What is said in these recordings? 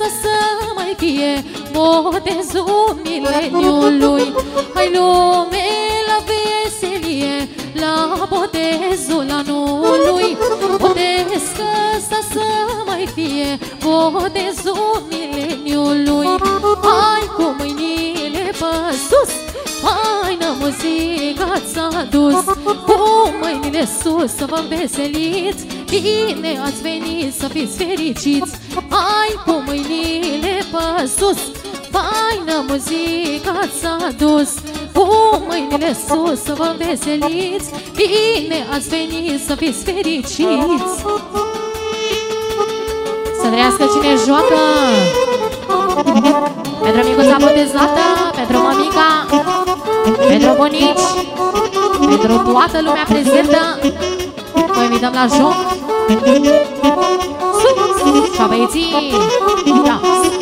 să mai fie botezul mileniului. Hai lume la veselie, la botezul anului. Botez ăsta să mai fie botezul mileniului. Hai cu mâinile pe sus, faină muzica ți-a dus. Cu mâinile sus să vă veseliți, bine ați venit să fiți fericiți. Hai cu mâinile pe sus, faină muzica ți-a dus. Cu mâinile sus să vă veseliți, bine ați venit să fiți fericiți. Să trăiască cine joacă, pentru micuța botezată, pentru mămica, pentru bunici, pentru toată lumea prezentă. Vă invităm la joc. Sus! Și-a băieții! Da!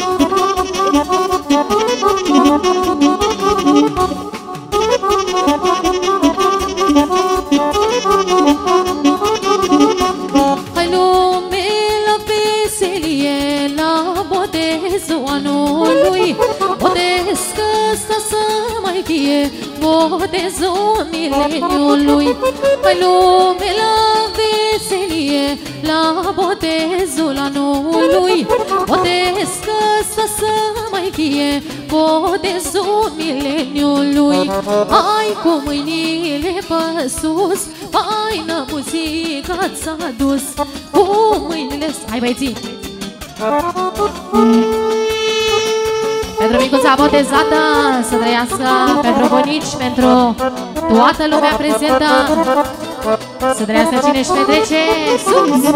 Hai lume la veselie, la botezul anului. Botez ăsta să mai fie botezul mileniului. Hai lume la veselie, la botezul anului. Botez ăsta să mai fie botezul mileniului. Hai cu mâinile pe sus, faină muzica ți-a dus. Cu mâinile... Hai băieții! Pentru micuța botezată, să trăiască, pentru bunici, pentru toată lumea prezentă, să trăiască cine își petrece. Sus!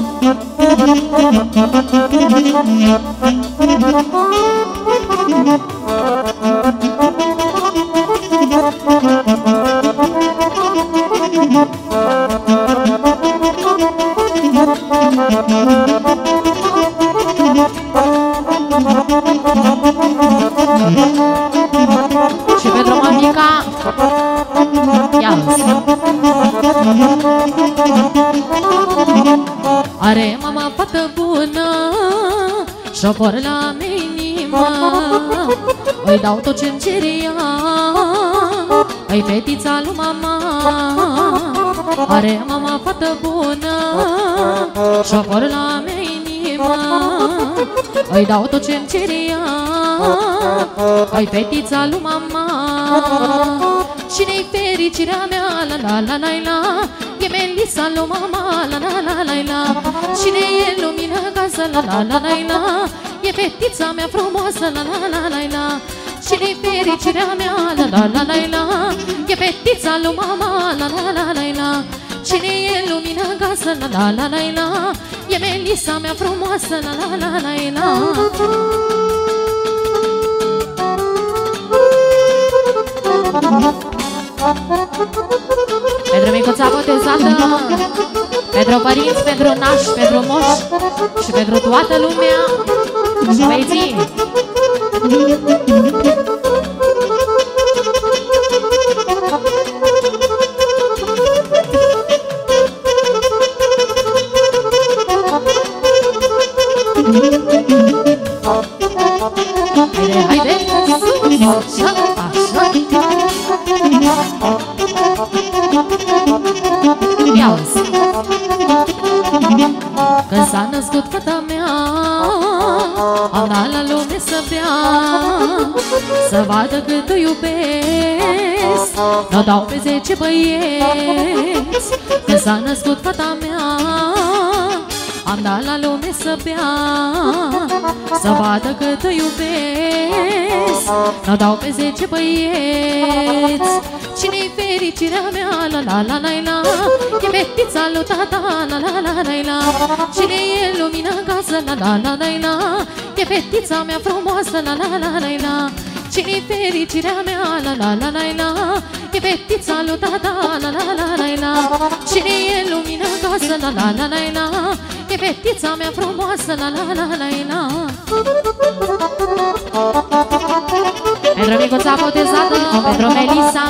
Și pentru mămica, ia-ți. Are mama fată bună, șopor la minimă. Îi dau tot ce-mi cere ea, îi fetița lui mama. Are mama fată bună, șopor la minimă. Îi dau tot ce-mi cere ea, îi fetița lui mama. Cine-i fericirea mea, la la la la la, e Melisa lui mama, la la la la la. Cine e lumină casă, la la la la la, e fetița mea frumoasă, la la la la la. Cine-i fericirea mea, la la la la la, e fetița lui mama, la la la la la. Cine e lumină casă, la la la la la, e Melisa mea frumoasă, la la la la la. Pentru micuța botezată, pentru părinți, pentru nași, pentru moși și pentru toată lumea. Și băieții! Haide, haide! Așa, așa! Ia-ți! Când s-a născut fata mea, am dat la lume să bea, să vadă cât o iubesc, n-o dau pe 10 băieți. Când s-a născut fata mea, am dat la lume să bea, să vadă cât o iubesc, n-o dau pe 10 băieți. Cine-i fericirea mea, la la la la la, e fetița lui tata, la la la la la. Cine e lumina în casă, la la la la la, e fetița mea frumoasă, la la la la la. Cine-i fericirea mea, la la la la la, e fetița lui tata, la la la la la. Cine e lumina în casă, la la la la la, e fetița mea frumoasă, la la la la la. Pentru micuța botezată, pentru Melisa.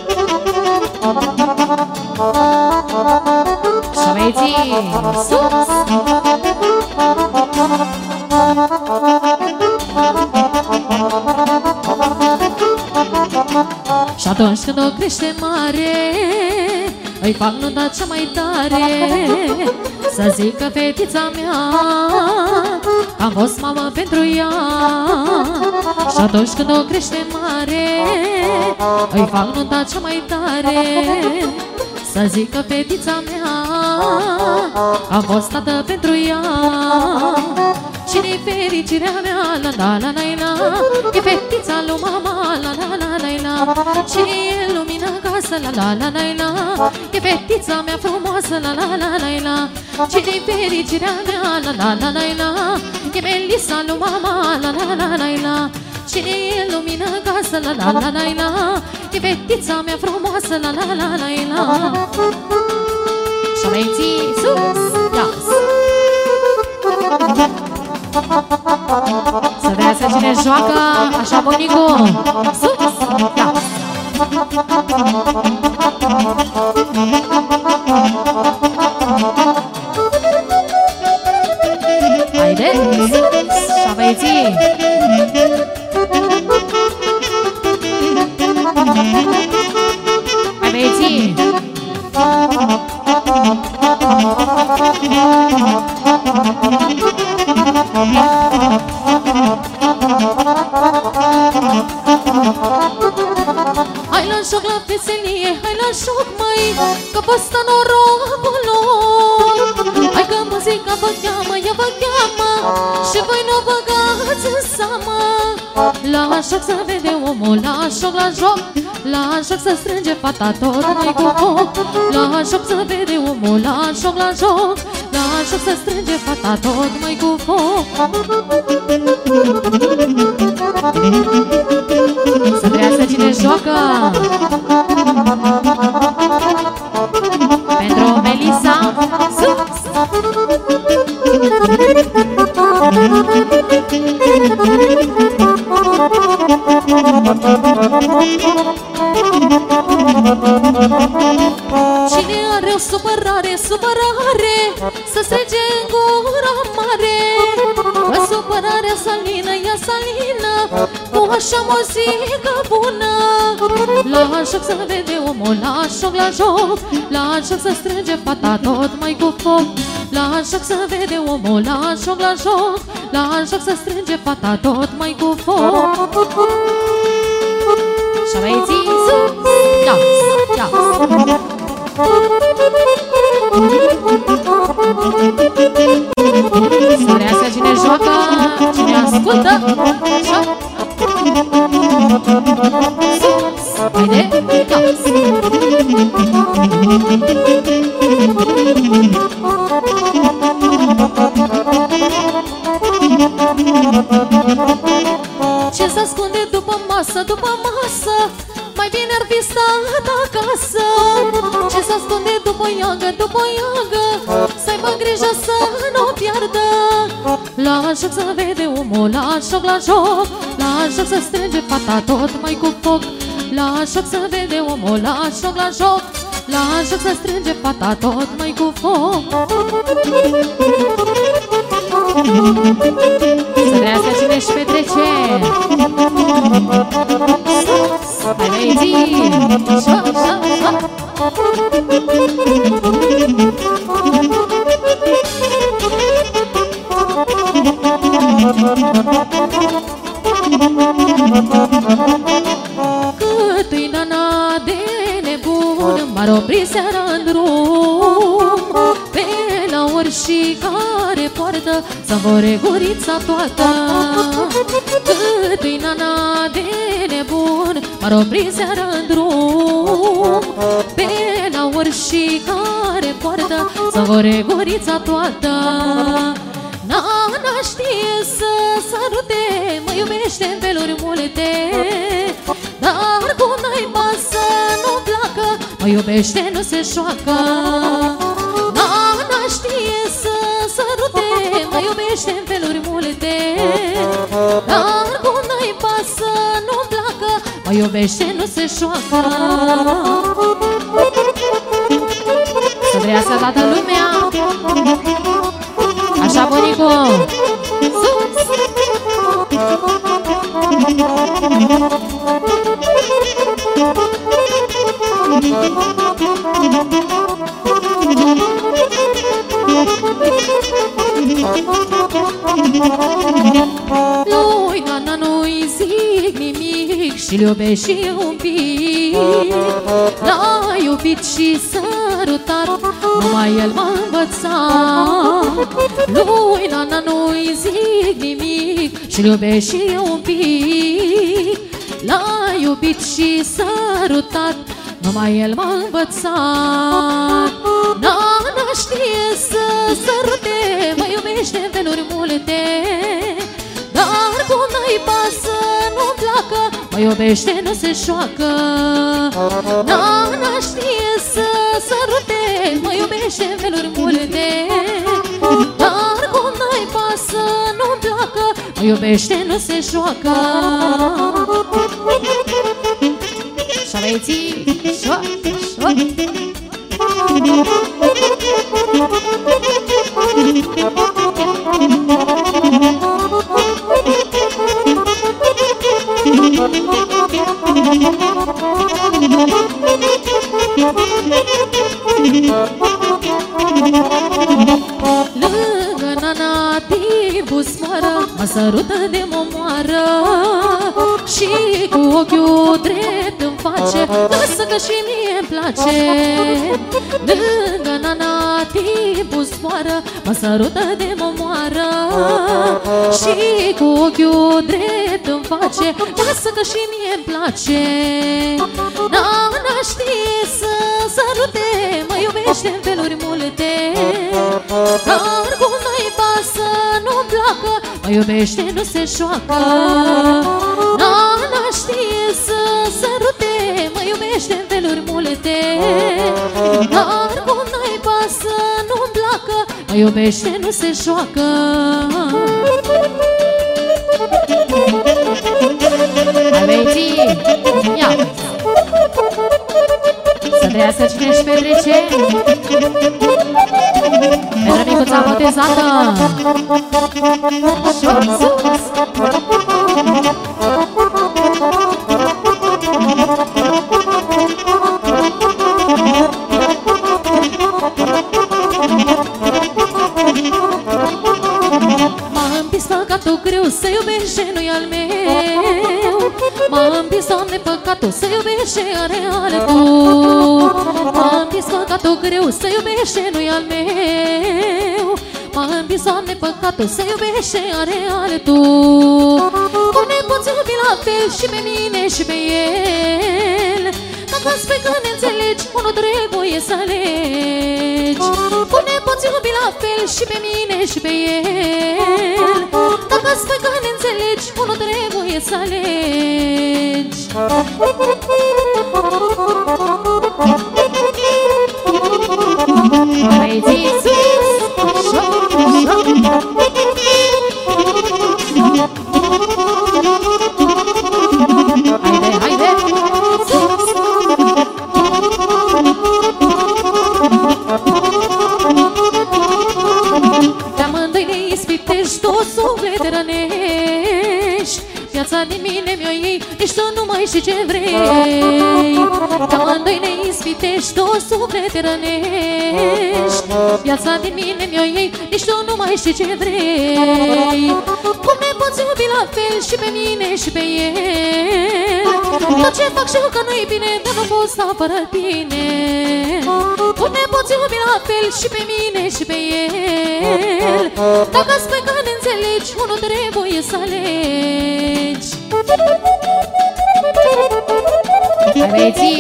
Și băieții, sus! atunci când o crește mare, îi fac nunta cea mai tare. Să zică fetița mea că am fost mamă pentru ea. Și atunci când o crește mare, îi fac nunta cea mai tare. Să zică fetița mea că am fost tată pentru ea. Cine-i fericirea mea, la la la la la, e fetița lui mama, la la la la la. Cine-i lumină casă, la la la la la, e fetița mea frumoasă, la la la la la. Cine-i fericirea mea, la la la la la, e Melisa lui mama, la la la la la. Cine-i lumină casă, la la la la la, e fetița mea frumoasă, la la la la la. Și mai ții sus, ias. Să vezi cine joacă, așa bunicu. Sus, ias. Haide, și mai ții. Hai băieții! Hai la joc la veselie, hai la joc măi, că păstă norocul lor. Hai că muzica vă cheamă, ea vă cheamă, și voi nu băgați în seamă. La joc să vede omul, la joc, la joc, la joc să strânge fata tot mai cu foc. La joc să vede omul, la joc, la joc, la joc să strânge fata tot mai cu foc. Să trească cine joacă. Pentru Melisa. Cine are o supărare, supărare, să strige în gura mare. Bă, supărarea salină, ea salină, cu așa muzică bună. La joc să vede omul, la joc, la joc, la joc să strânge fata tot mai cu foc. La joc să vede omul, la joc, la joc, la joc să strânge fata tot mai cu foc. Și băieții sus, ias, ias. Să rească cine joacă, cine ascultă. Sus, haide, ias. Ce s-ascunde după masă, după masă, mai bine ar fi stat acasă. Ce s-ascunde după iagă, după iagă, să-i mă grijă să nu piardă. La joc să vede omul, la joc, la joc, la joc să strânge fata tot mai cu foc. La joc să vede omul, la joc, la joc, la joc să strânge fata tot mai cu foc. Să trească cine-și petrece. Hai băieții! Joc, joc, joc! Cât-i nana de nebun, m-ar opri seara în drum, pe la oricare poartă să vor gurița toată. Cât-i nana de nebun, m-ar opri seara în drum, pe la oricare poartă să vor gurița toată. Nana știe să sărute, mă iubește în feluri multe, dar cu naiba să nu placă, mă iubește, nu se șoacă. Nana știe să sărute, mă iubește în feluri multe, dar cu naiba să nu placă, mă iubește, nu se șoacă. Să trească toată lumea. Așa, bunicu! Sus! zic nimic și-l iubesc și eu un pic. L-a iubit și sărutat, numai el m-a învățat. Lui Nana nu-i zic nimic și-l iubesc și eu un pic. L-a iubit și sărutat, numai el m-a învățat. Nana știe să sărute, mă iubește în feluri multe, dar cum n-i pasă, nu-mi placă, mă iubește, nu se șoacă. Nana știe să sărute, mă iubește în feluri multe, dar cum n-i pasă, nu-mi placă, mă iubește, nu se șoacă. Și aveți șoacă, șoacă. Lângă Nana timpul zboară, mă sărută de momoară și cu ochiul drept îmi face, lasă că și mie-mi place. Lângă Nana timpul zboară, mă sărută de momoară și cu ochiul drept îmi face, lasă că și mie-mi place. Nana știe să sărute, mă iubește în feluri multe, dar cum n-i pasă, nu-mi placă, mă iubește, nu se șoacă. Nana știe să sărute, mă iubește în feluri multe, dar cum n-i pasă, nu-mi placă, mă iubește, nu se șoacă. Aveți? Ia! Să trăiască cine își petrece, pentru micuța botezată. M-a împins păcatul greu să iubești și nu-i al meu. M-a împins, Doamne, păcatul să iubești și are altul. M-a împins păcatul greu să iubești și nu-i al meu. M-a împins, Doamne, păcatul să iubești și are altul. Cum ne poți iubi la fel și pe mine și pe el? Dacă spui că ne înțelegi, unul trebuie să alegi. Cum ne poți iubi la fel și pe mine și pe el? Dacă spui că ne înțelegi, unul trebuie să alegi. Băieții, haide, haide! Pe amândoi ne ispitești, două suflete rănești. Viața din mine mi-o iei, nici tu nu mai știi ce vrei. Pe amândoi ne ispitești, două suflete rănești. Viața din mine mi-o iei, nici tu nu mai știi ce vrei. Cum ne poți iubi la fel și pe mine și pe el? Tot ce fac știu că nu-i bine, dar nu pot sta fără tine. Cum ne poți iubi la fel și pe mine și pe el? Dacă spui că ne înțelegi, unul trebuie să alegi. Aveți?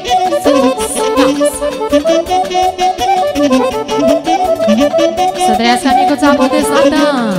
Să trăiască micuța botezată.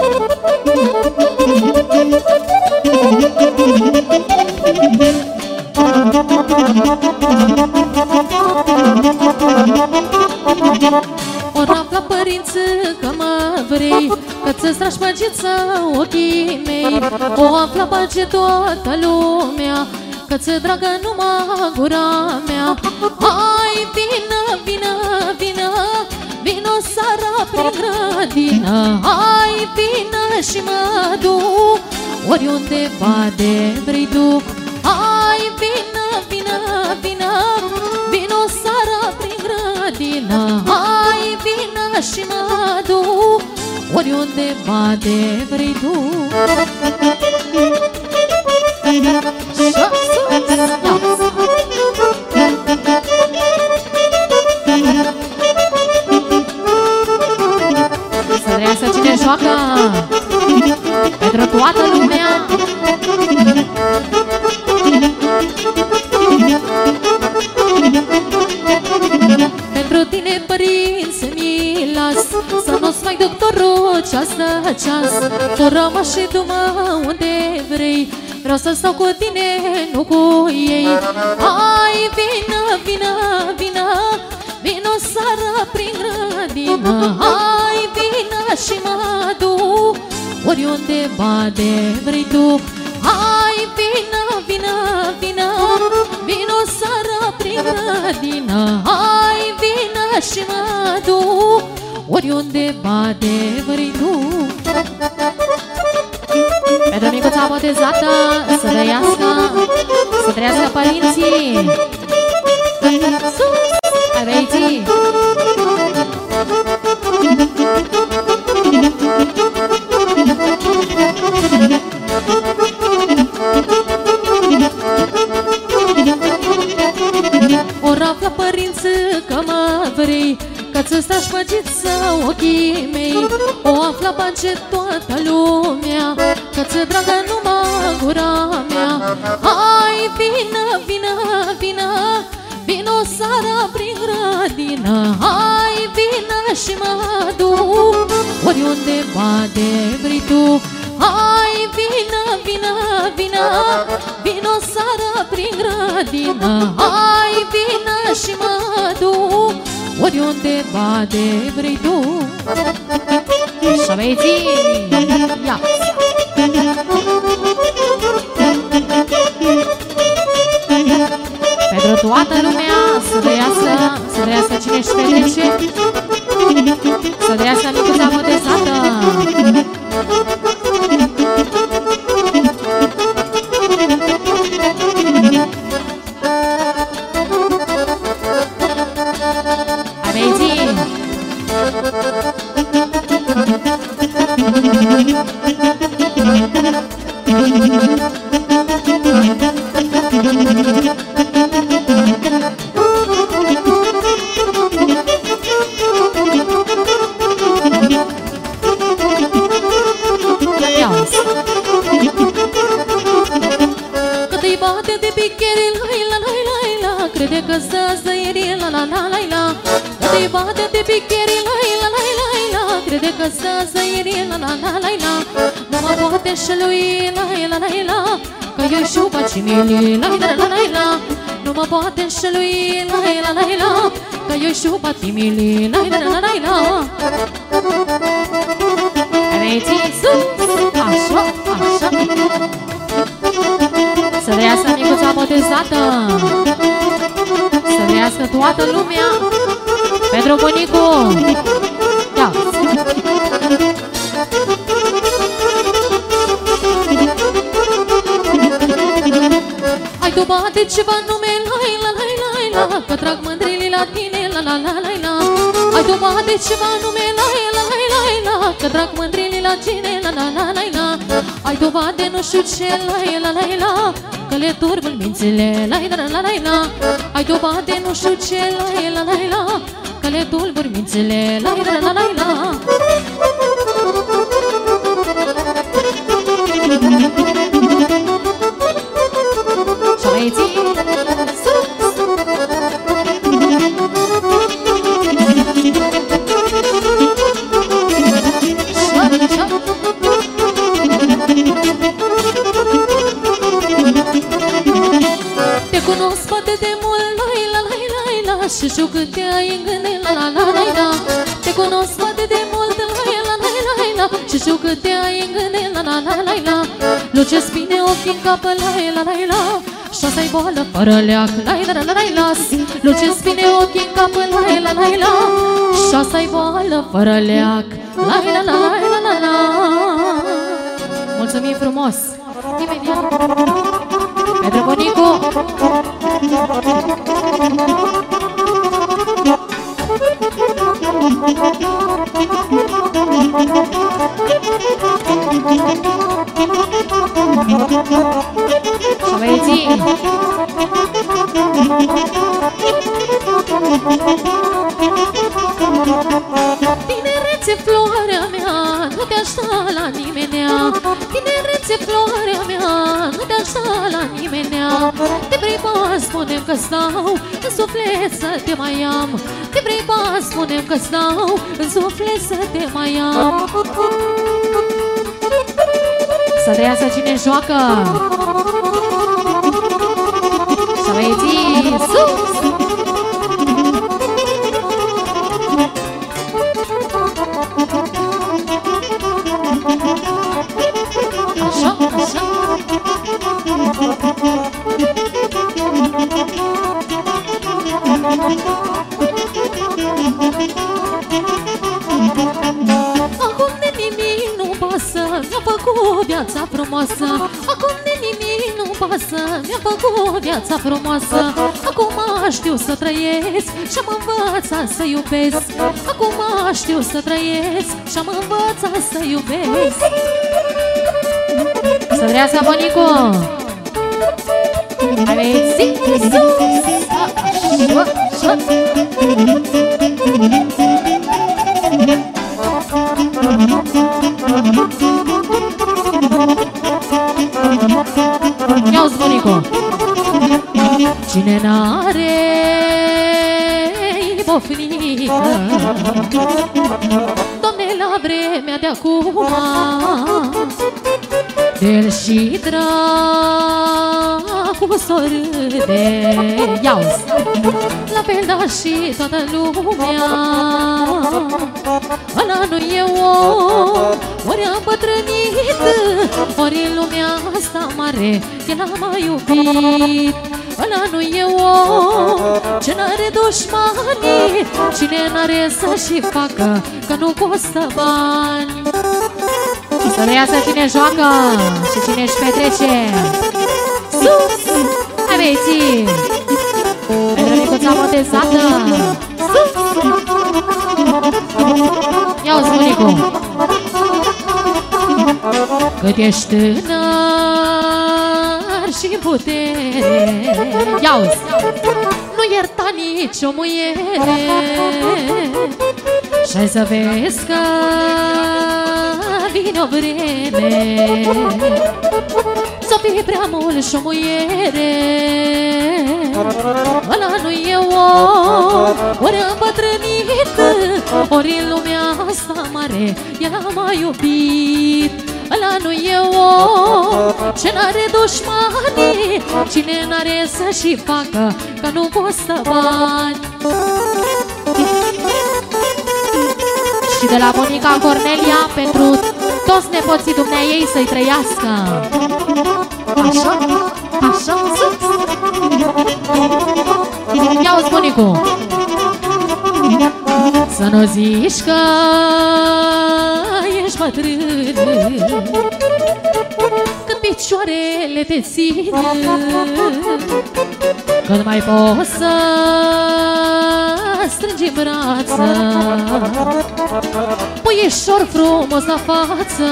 Ori afla părință că mă vrei, că ți-ți tragi păgiță ochii mei. O afla păge toată lumea, că ți-e dragă numai gura mea. Hai, vină, vină, vină, vină seara prin grădină. Hai, vină și mă duc oriundeva de vrei tu. Hai, vină, vină, vină, vină seara prin grădină. Hai, vină și mă duc oriundeva de vrei tu. Să trăiască cine joacă pentru toată lumea. Pentru tine, părinți, mi las să nu-ți mai duc ceas de ceas. Tu rămâi și du-mă unde vrei, vreau să stau cu tine, nu cu ei. Hai, vină, vină, vină, vină seara prin grădină. Hai, vină și mă duc oriunde bade vrei tu. Hai, vină, vină, vină, vină seara prin grădină. Hai, vină și mă duc oriunde bade vrei tu. Pentru micuța botezată, să trăiască părinții. Sus! Hai, băieții! Ori află, părinți, că mă vrei, că-ți stă șpăgiță ochii mei. O află, bage toată lumea, că-ți dragă numai gura mea. Hai, vină, vină, vină, vină seara prin grădină. Hai, vină și mă duc oriunde bade vrei tu. Hai, vină, vină, vină, vină seara prin grădină. Hai, vină și mă duc oriunde bade vrei tu. Și băieții, ia! Pentru toată lumea, să trăiască cine-și petrece, să trăiască micuța botezată. Hai, băieții! Cât-i bate de pichere, la la la la, crede că stă zăierie, la la la la la. Cât-i bate de pichere, la la la la la, crede că stă zăierie, la la la la la. Nu mă poate șelui, la la la la, că eu știu pe cimili, la la la la la. Nu mă poate șelui, la la la la, că eu știu pe cimili, la la la la la. Băieții, sus, așa, așa. Să trăiască micuța botezată, să trăiască toată lumea, pentru bunicu. Ia! Hai tu bate ceva nume, la la la la la, că trag mândrile la tine, la la la la la. Hai tu bate ceva nume, la la la la la, că trag mândrile la tine, la la la la la. Hai tu bate nu știu ce, la la la la, că le turbul mințile, la la la la la. Hai tu bate nu știu ce, la la la la, că le tulburi mințile, la la la la la. Și băieții, sus! Te cunosc poate de mult, la la la la la, și știu cât te-ai în gând, la la la la la. Te cunosc poate de mult, la la la la la, și știu cât te-ai în gând, la la la la la. Luce-ți bine ochii în capă, la la la la, și-o-să-i boală fără leac, la la la la la. Luce-ți bine ochii în capă, la la la la, și-o-să-i boală fără leac, la la la la la la. Mulțumim frumos! Imediat! Pentru bunicu! Așa, băieții! Tinerețe, floarea mea, nu te așta la nimenea. Tinerețe, floarea mea, nu te așta la nimenea. Te vrei ba, spune că stau în suflet să te mai am. Te vrei ba, spune că stau în suflet să te mai am. Să trăiască cine joacă. Și băieții, sus! Așa, așa. Acum de nimic nu pasă, mi-a făcut viața frumoasă. Acum de nimic nu pasă, mi-a făcut viața frumoasă. Acum știu să trăiesc și-am învățat să iubesc. Acum știu să trăiesc și-am învățat să iubesc. Să trăiască Bunicu! Aveți ia-uzi Bunicu! Cine n-are pofnică, Doamne, la vremea de acum, de-l și dracu s-o râde. Ia-uzi! La fel da și toată lumea. Ăla nu e om, ori am bătrânit, ori în lumea asta mare el a mai iubit. Ăla nu e om, ce n-are dușmani, cine n-are să-și facă, că nu costă bani. Să reiasă cine joacă și cine-și petrece. Sus! Hai băieții! Pentru micuța botezată. Sus! Ia-uzi Bunicu! Cât ești tânăr și în putere, ia-uzi! Nu ierta nici o muiere. Și-ai să vezi că vine o vreme s-o fie prea mult și o muiere. Ăla nu e om, ori am bătrânit, ori în lumea asta mare el a mai iubit. Ăla nu e om, ce n-are dușmani, cine n-are să-și facă, că nu costă bani. Și de la bunica Cornelia pentru toți nepoții dumneaei să-i trăiască. Așa, așa, sus! Ia-uzi Bunicu! Să nu zici că ești bătrân, când picioarele te țin, când mai poți să strângi în brață puișor frumos la față.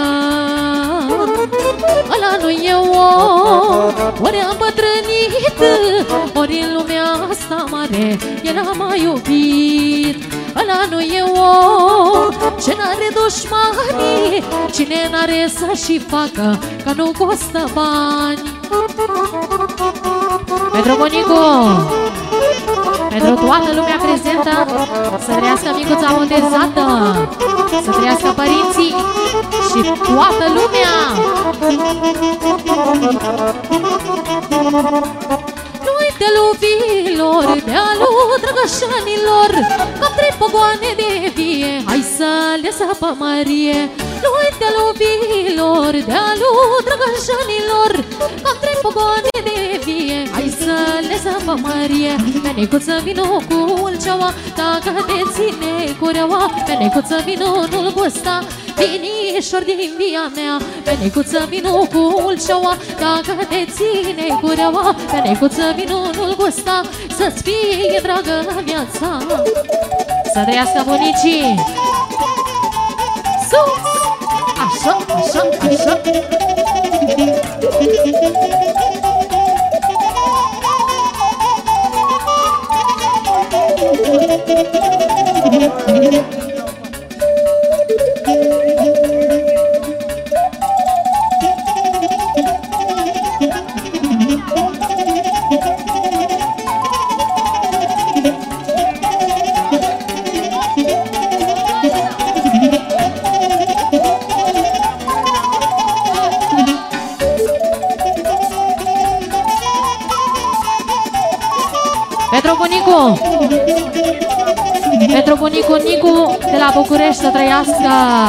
Ăla nu e om, ori am bătrânit, ori în lumea asta mare el a mai iubit. Ăla nu e om, ce n-are dușmani, cine n-are să-și facă, că nu costă bani. Pentru Bunicu, pentru toată lumea prezentă, să trăiască micuța botezată, să trăiască părinții și toată lumea. Noi de luvilor, de-alu drăgășanilor, ca trei pogoane de vie, hai să le săpă Marie. Noi de luvilor, de-alu drăgășanilor, ca trei pogoane de vie, hai să le săpă Marie. Menicuță vino cu ulceaua, dacă te ține cureaua, menicuță vino nu-l gusta vinișor din via mea. Menicuță vino cu ulceaua, dacă te ține cureaua, menicuță vino nu-l gusta, să-ți fie dragă viața. Să trăiască bunicii! Sus! Așa, așa, așa! Pentru bunicu, pentru bunicul Nicu de la București, să trăiască.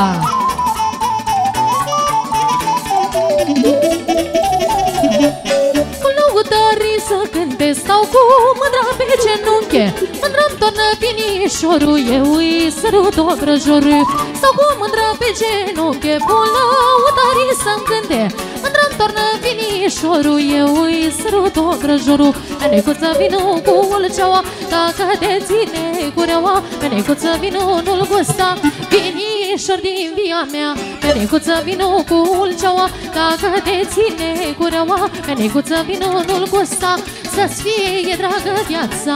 Cu lăutării să cânte, stau cu mândra pe genunche, mândra-mi tornă pinișorul, eu îi sărut obrăjorul. Stau cu mândra pe genunche, cu lăutării să-mi cânte, mândra-mi tornă pinișorul, eu îi sărut obrăjorul. Menicuță vino cu ulceaua, dacă te ține cureaua, menicuță vino nu-l gusta, pinișor din via mea. Menicuță vino cu ulceaua, dacă te ține cureaua, menicuță vino nu-l gusta, să-ți fie dragă viața.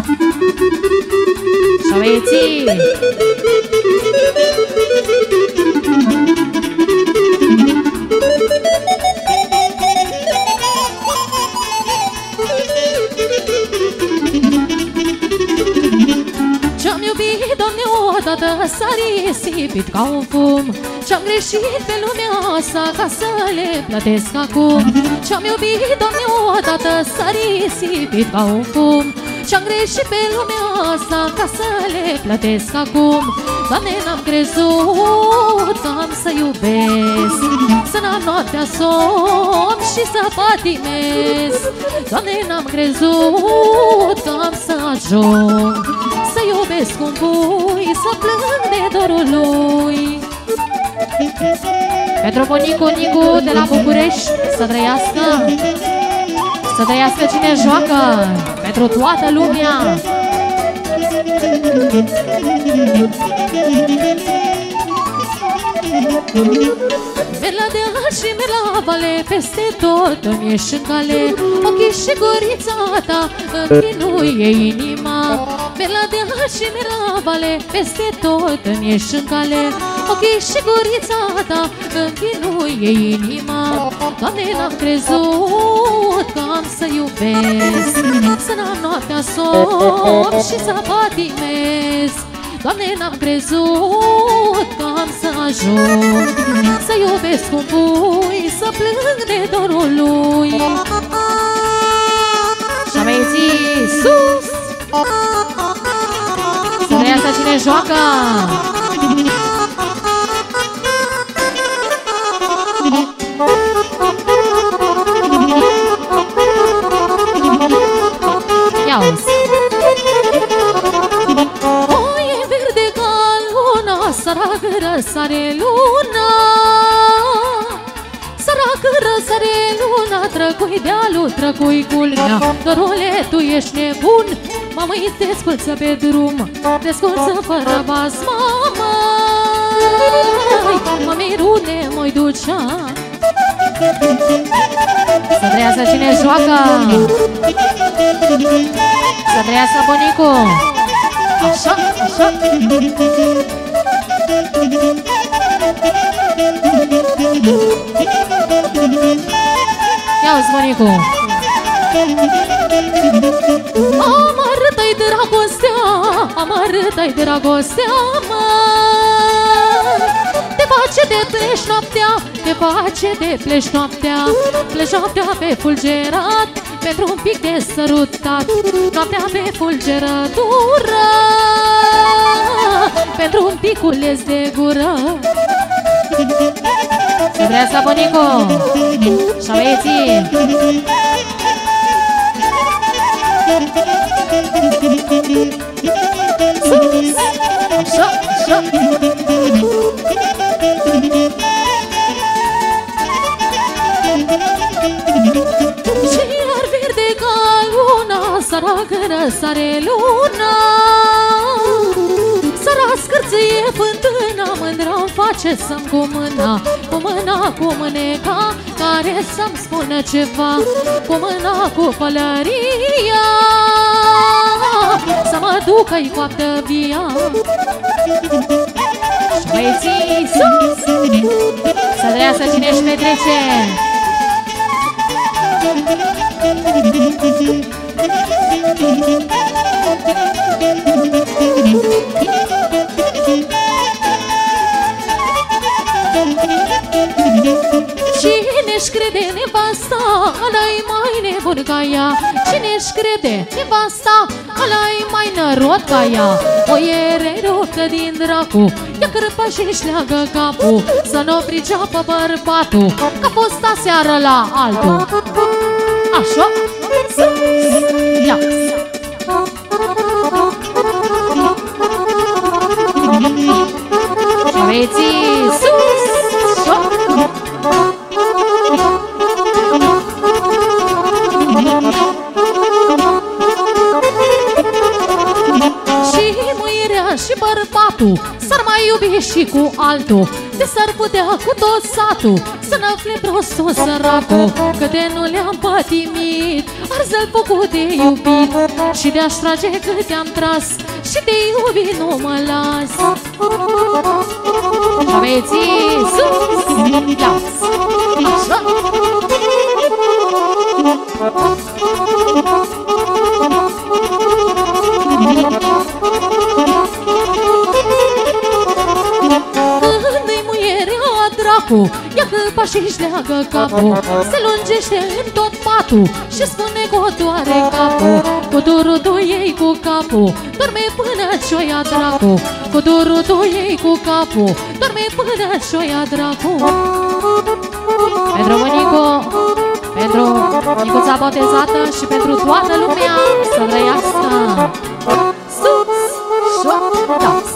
Șoveții! Ce-am iubit, Doamne, odată s-a risipit ca un fum, ce-am greșit pe lumea asta ca să le plătesc acum. Ce-am iubit, Doamne, odată s-a risipit ca un fum, ce-am greșit pe lumea asta ca să le plătesc acum. Doamne, n-am crezut că am să iubesc, să n-am noaptea somn și să patimesc. Doamne, n-am crezut că am să ajung să iubesc un pui, să plâng de dorul lui. Pentru bunicul Nicu de la București, să trăiască, să trăiască cine joacă, pentru toată lumea. Merg la deal și merg la vale, peste tot îmi ieși în cale, ochii și gurița ta îmi chinuie inima. Merg la deal și merg la vale, peste tot îmi ieși în cale, ochii și gurița ta îmi chinuie inima. Doamne, n-am crezut că am să iubesc, să n-am noaptea somn și să patimesc. Doamne, n-am crezut că am să ajung să iubesc un pui, să plâng de dorul lui. Și băieții, sus! Să trăiască cine joacă! Ia-uzi! Săracă răsare luna, săracă răsare luna, trăcui dealul, trăcui culmea. Dorule, tu ești nebun, mamă, te sculță pe drum, te sculță fără bas, mamă. Mămirune, mă-i ducea. Să trăiască cine joacă, să trăiască bunicul. Așa, așa. Ia-uzi, bunicu! Amărâtă-i dragostea, amărâtă-i dragostea, mă! Te face de pleci noaptea, te face de pleci noaptea, pleci noaptea pe fulgerat, pentru un pic de sărutat. Noaptea pe fulgerătură, pentru un piculeț de gură. Să trăiască bunicu și băieții! Așa, așa! Și iar verde ca luna, săracă răsare luna, săra scârție fântâna, mândră-mi face să-mi cu mâna, cu mâna, cu mâneca, care să-mi spună ceva, cu mâna, cu pălăria, să mă ducă-i coaptă via. Și băieții, sus! Să trăiască cine-și petrece! Cine-și crede nevasta, ăla-i mai nebun ca ea. Cine-și crede nevasta, ăla-i mai nărot ca ea. O iere ruptă din dracu, ia cârpă și-și leagă capul, să nu priceapă bărbatul că a fost aseară la altul. Așa, ia. Șoveții sus, și muirea și bărbatul s-ar mai iubi și cu altul, de s-ar putea cu tot satul să n-afle prostul săracul, că de nu le-am pătimit arză-l făcut de iubit. Și de-aș trage cât am tras și de iubit nu mă las. Șoveții sus, las, așa. Când-i muierea dracu, ia cârpa și-și leagă capul, se lungește în tot patul și spune că o doare capul. Cu durul ei cu capul, dorme până ce-o-ia dracu. Cu durul ei cu capul, dorme până ce-o-ia dracu. Pentru bunicu, pentru micuța botezată și pentru toată lumea să trăiască. Sus, șoc, das.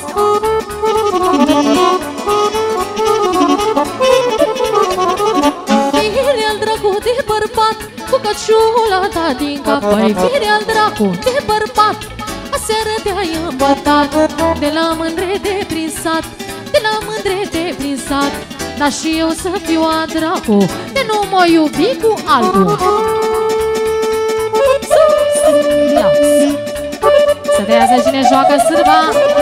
Fire-al dracu de bărbat, cu căciula ta din cap. Păi fire-al dracu de bărbat, aseară te-ai îmbătat, de la mândre de prin sat, de la mândre de prin sat. Dar și eu să fiu a dracu, de nu mă iubi cu altul. Să trăiască cine joacă sârba.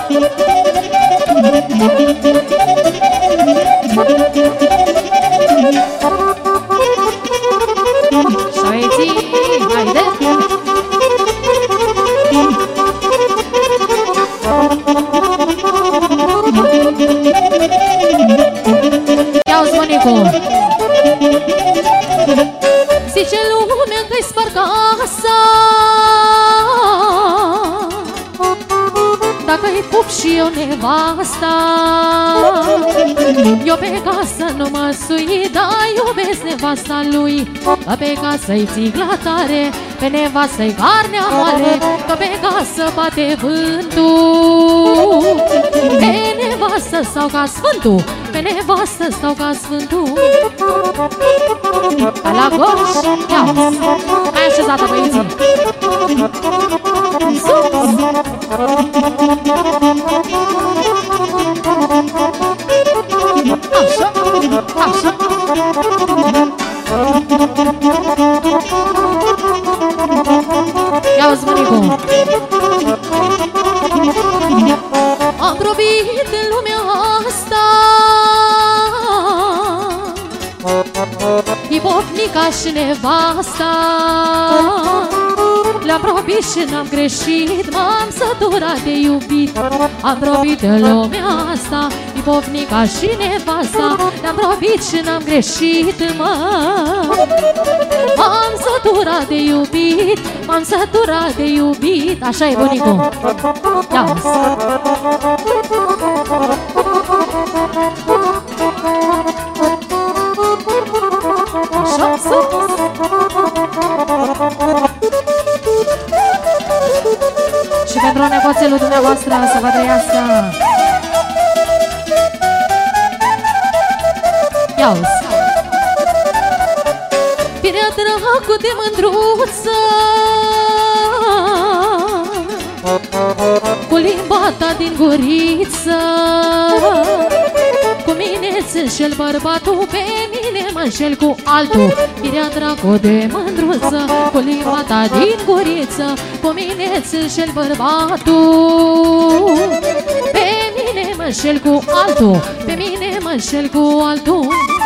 Șoveții, haide! Ia-uzi, bunicu! Zice lumea că-i spăr casa, dacă-i pup și eu nevasta. Eu pe casă nu mă sui, dar iubesc nevasta lui. Că pe casă-i țigla tare, pe nevastă-i carnea moale, că pe casă bate vântul. Pe nevastă stau ca sfântul, pe nevastă stau ca sfântul. Ca la goș, ia, hai așezată, băieții. Așa, așa. Ia-uzi, bunicu. Am probit în lumea asta, ipofnica și nevasta. Le-am probit și n-am greșit, m-am săturat de iubit. Am probit în lumea asta, ipofnica și nevasta. Le-am probit și n-am greșit, m-am săturat de iubit, m-am săturat de iubit. Așa e, bunicu. Ia-uzi. Așa, sus. Și pentru nepoțelul dumneavoastră să vă trăiască. Ia-uzi. Firea dracu de mândruță, cu limba ta din guriță, cu mine ți înșel bărbatul, pe mine mă înșel cu altul. Firea dracu de mândruță, cu limba ta din guriță, cu mine ți înșel bărbatul. Pe mine mă înșel cu altul, pe mine mă înșel cu altul.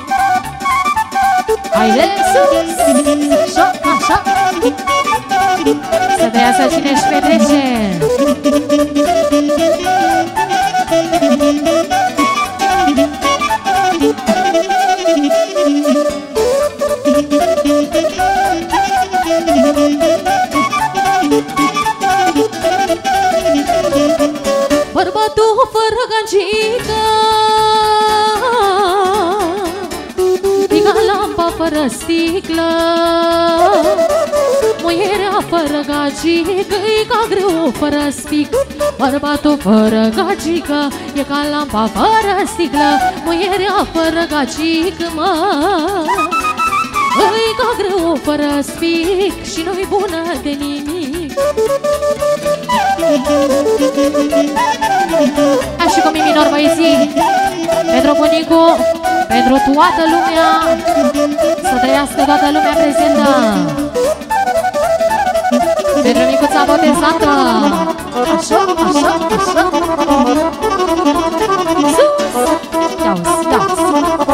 Haide, așa, așa. Să trăiască cine-și petrece. sticlă. Muierea fără gagică e ca grâu fără spic. Bărbatul fără gagică e ca lampa fără sticlă. Muierea fără gagică, mă, e ca grâu fără spic și nu-i bună de nimic. Hai și cu mi minor, băieții, pentru bunicu, pentru toată lumea, să trăiască toată lumea prezentă. Pentru micuța botezată. Așa, așa, așa. Sus! Ia-uzi, ia-uzi.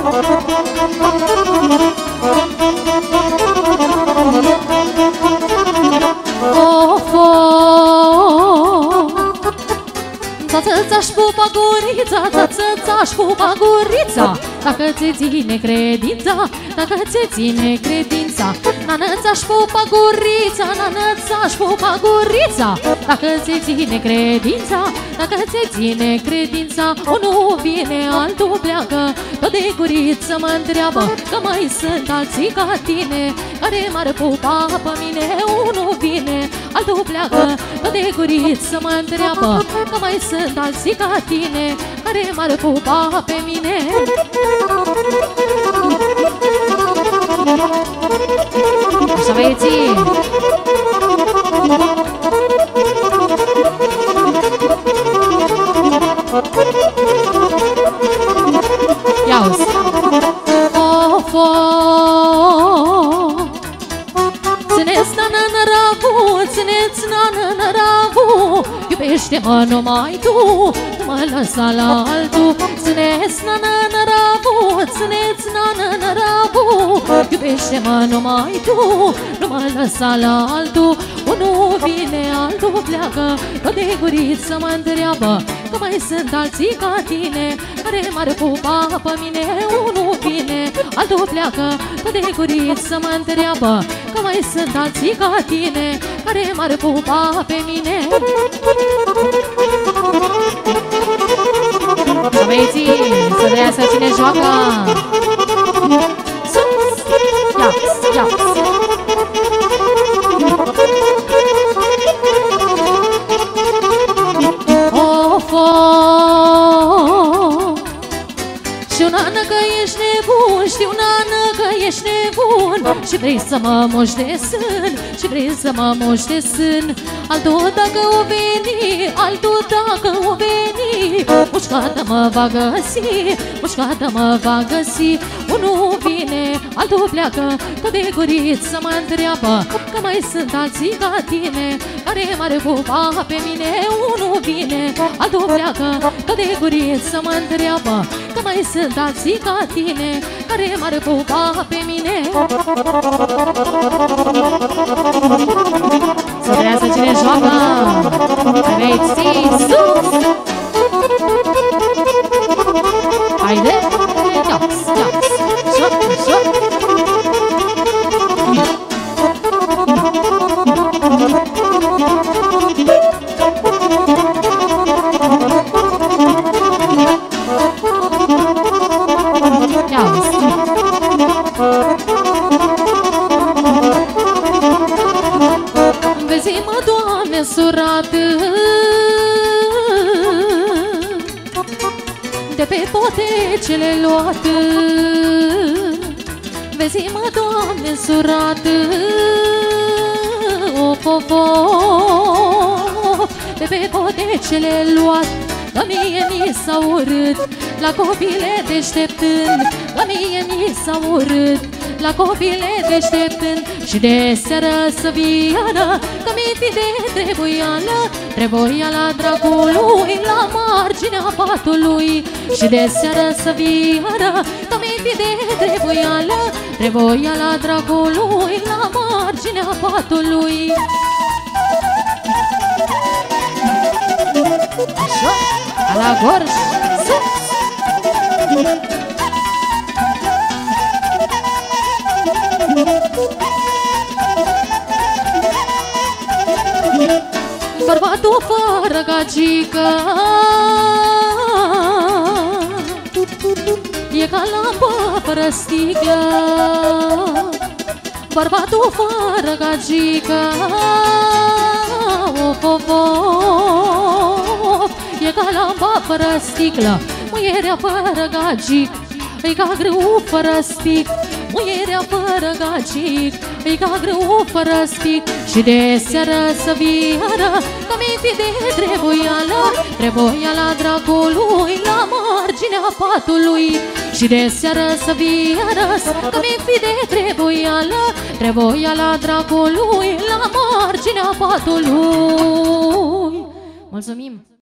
Of, ța-ța-ța-și pupa gurița, ța-ța-ța-și pupa gurița. Dacă ți ține credința, dacă ți ține credința. Nană-ța-și pupa gurița, nană-ța-și pupa gurița. Dacă ți ține credința, dacă ți ține credința. Unul vine, altul pleacă, tot de guriță mă întreabă că mai sunt alții ca tine care m-ar pupa pe mine. Unul vine, altul pleacă, tot de guriță mă întreabă că mai sunt alții ca tine care m-ar pupa pe mine. Așa, băieții! Ia-uzi! Of, țineți nană năravu, țineți nană năravu. Iubește-mă numai tu, nu mă lăsa la altul. Țineți nană năravu, țineți nană năravu. Iubește-mă numai tu, nu mă lăsa la altul. Unul vine, altul pleacă, tot de guriță mă întreabă că mai sunt alții ca tine care m-ar pupa pe mine. Unul vine, altul pleacă, tot de guriță mă întreabă că mai sunt alții ca tine care m-ar pupa pe mine. Și băieții, să trăiască cine joacă. Sus! Ia-ți, ia-ți! Of, știu, nană, că ești nebun, știu, nană, că ești nebun și vrei să mă moși de sân, și vrei să mă moși de sân. Altul dacă o veni, altul dacă o veni, mușcată mă va găsi, mușcată mă va găsi. Unul vine, altul pleacă, tot de guriță mă întreabă că mai sunt alții ca tine care m-ar pupa pe mine. Unul vine, altul pleacă, tot de guriță mă întreabă că mai sunt alții ca tine care m-ar pupa pe mine. Să trăiască cine joacă. Băieții, sus! Haide! Ia-ți, ia-ți! Așa, așa! Vezi-mă, Doamne, surată de pe potecele luate. Vezi-mă, Doamne, surată, of, of, of, de pe potecele luate. Că mie mi s-a urât la copile deșteptând, că mie mi s-a urât la copile deșteptând. Și de seară să viană, că mi fi de trebuială, trebuiala dragului la marginea patului. Și de seară să viană, că mi fi de trebuială, trebuiala dragului la marginea patului. Așa, la gorj, sus! Bărbatul fără gagică e ca lampă fără sticlă. bărbatul fără gagică. Of, of, of, e ca lamba fără sticlă, muierea fără gagic, e ca grâu fără spic. Muierea fără gagic, e ca grâu fără spic. Și de seară să viară, că mi-i fi de trebuiala dracului la marginea patului. Și de seară să viară, că mi-i fi de trebuiala dracului la marginea patului. Mulțumim!